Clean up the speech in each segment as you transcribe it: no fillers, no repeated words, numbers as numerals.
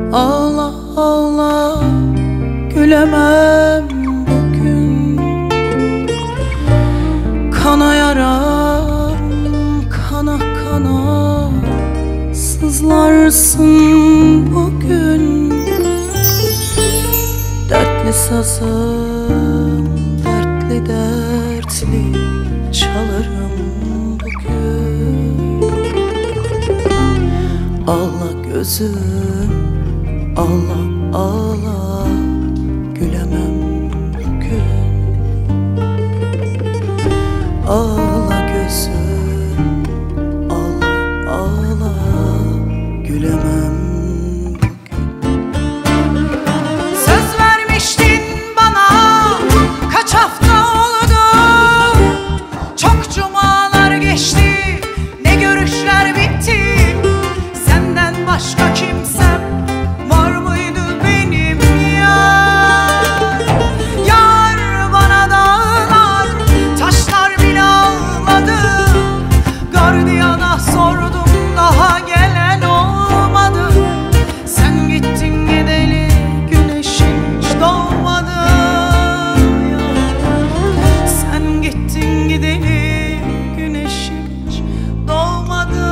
Ağla ağla gülemem bugün. Kana yaram kana kana sızlarsın bugün. Dertli sazım dertli dertli çalarım bugün. Ağla gözüm ağla ağla gülemem bugün. Ağla gözüm ağla ağla gülemem. Söz vermiştin bana, kaç hafta oldu. Çok cumalar geçti, ne görüşler bitti. Senden başka kimsem var mıydı benim yar? Yar bana dağlar, taşlar bile ağladı. Gardiyana sordum, daha gelen olmadı. Sen gittin gideli güneşin hiç doğmadı ya. Sen gittin gideli güneşin hiç doğmadı.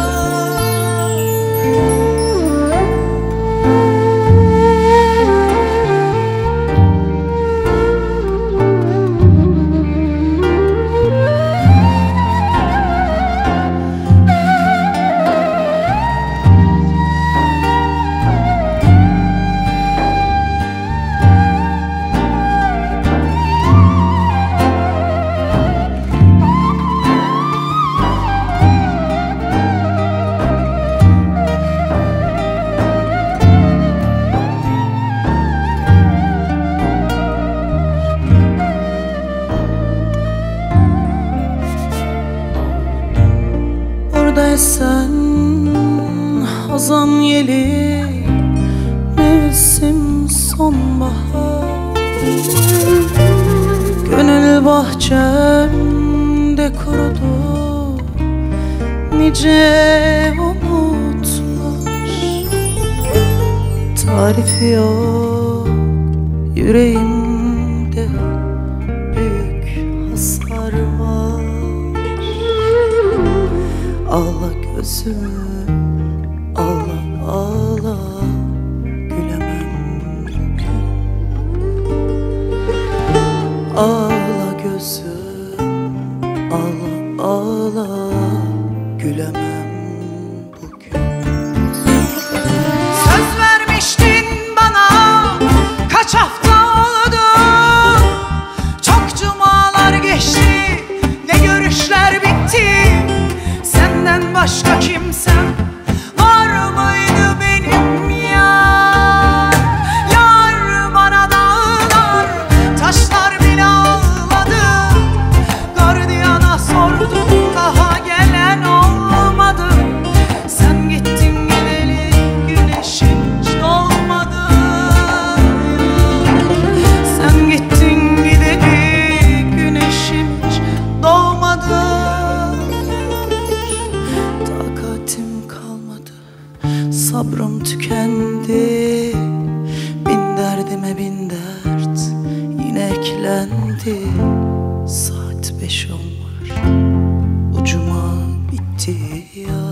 Buradaysan hazan yeli, mevsim sonbahar. Gönül bahçemde kurudu nice umutlar. Tarifi yok yüreğimde, büyük hasar var. Ağla gözüm ağla ağla gülemem bugün. Ağla gözüm ağla ağla gülemem bugün. Söz vermiştin bana, kaç hafta oldu. Çok cumalar geçti, ne görüşler bitti. Senden başka kimsem var mıydı benim yar? Yar bana dağlar, taşlar bile ağladı. Gardiyana sordum, daha gelen olmadı. Sen gittin gideli güneşin hiç doğmadı. Sen gittin gideli güneşin hiç doğmadı. Takatim kalmadı, sabrım tükendi. Bin derdime bin dert yine eklendi. Saat 5:10 var, ucuma bitti ya.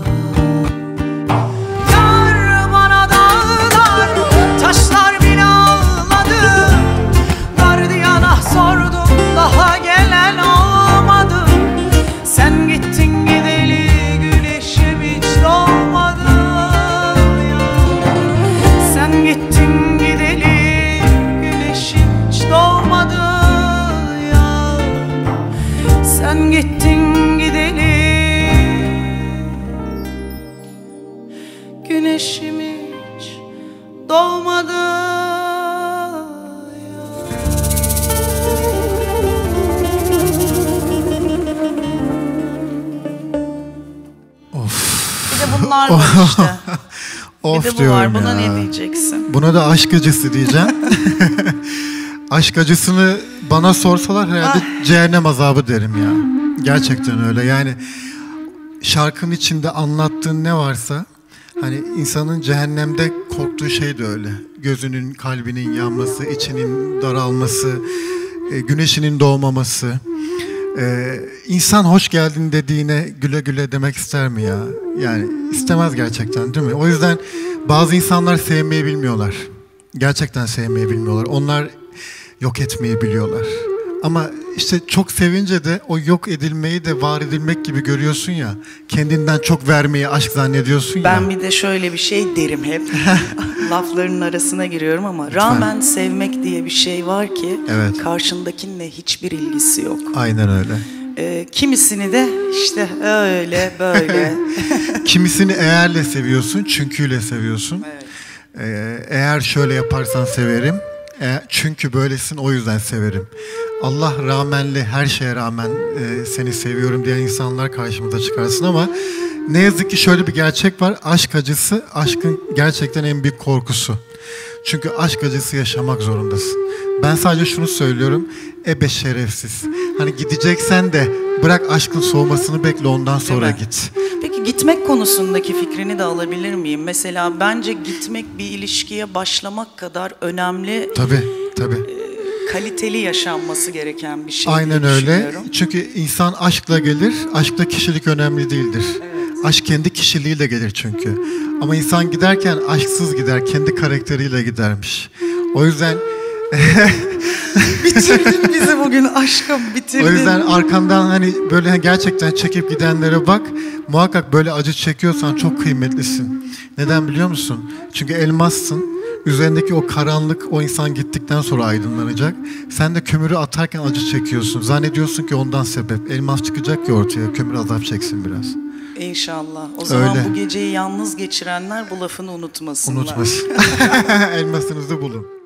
Yar bana dağlar, taşlar bile ağladı. Gardiyana sordum, daha gelen olmadı. Sen gittin gideli güneşim hiç doğmadı ya. Sen gittin gideli güneşim hiç doğmadı ya. Sen gittin gideli güneşim hiç doğmadı ya. Bir de bunlar var işte. Of Bir de bu diyorum var. Buna ya. ne diyeceksin? Buna da aşk acısı diyeceğim. Aşk acısını bana sorsalar herhalde cehennem azabı derim ya. Gerçekten öyle. Yani şarkının içinde anlattığın ne varsa, hani insanın cehennemde korktuğu şey de öyle. Gözünün, kalbinin yanması, içinin daralması, güneşinin doğmaması. İnsan hoş geldin dediğine güle güle demek ister mi ya? Yani istemez gerçekten, değil mi? O yüzden bazı insanlar sevmeyi bilmiyorlar. Gerçekten sevmeyi bilmiyorlar. Onlar yok etmeyi biliyorlar. Ama işte çok sevince de o yok edilmeyi de var edilmek gibi görüyorsun ya. Kendinden çok vermeyi aşk zannediyorsun ya. Ben bir de şöyle bir şey derim hep. Laflarının arasına giriyorum ama rağmen sevmek diye bir şey var ki Evet. karşındakinle hiçbir ilgisi yok. Aynen öyle. Kimisini de işte öyle böyle. Kimisini eğerle seviyorsun, çünküyle seviyorsun. Evet. Eğer şöyle yaparsan severim. Çünkü böylesin, o yüzden severim. Allah rağmenli, her şeye rağmen seni seviyorum diyen insanlar karşımıza çıkarsın ama ne yazık ki şöyle bir gerçek var. Aşk acısı, aşkın gerçekten en büyük korkusu. Çünkü aşk acısı yaşamak zorundasın. Ben sadece şunu söylüyorum. Ebe şerefsiz. Hani gideceksen de bırak aşkın soğumasını bekle, ondan sonra mi? git. Peki gitmek konusundaki fikrini de alabilir miyim? Mesela bence gitmek bir ilişkiye başlamak kadar önemli, Tabii, tabii. kaliteli yaşanması gereken bir şey Aynen diye öyle. düşünüyorum. Çünkü insan aşkla gelir. Aşkta kişilik önemli değildir. Aşk kendi kişiliğiyle gelir çünkü. Ama insan giderken aşksız gider. Kendi karakteriyle gidermiş. O yüzden Bitirdin bizi bugün aşkım, bitirdin. o yüzden arkandan hani böyle gerçekten çekip gidenlere bak. Muhakkak böyle acı çekiyorsan çok kıymetlisin. Neden biliyor musun? Çünkü elmassın. Üzerindeki o karanlık o insan gittikten sonra aydınlanacak. Sen de kömürü atarken acı çekiyorsun. Zannediyorsun ki ondan sebep. Elmas çıkacak ki ortaya, kömür azap çeksin biraz. İnşallah. O zaman Öyle. bu geceyi yalnız geçirenler bu lafını unutmasınlar. Unutmasın. Elmasınızı bulun.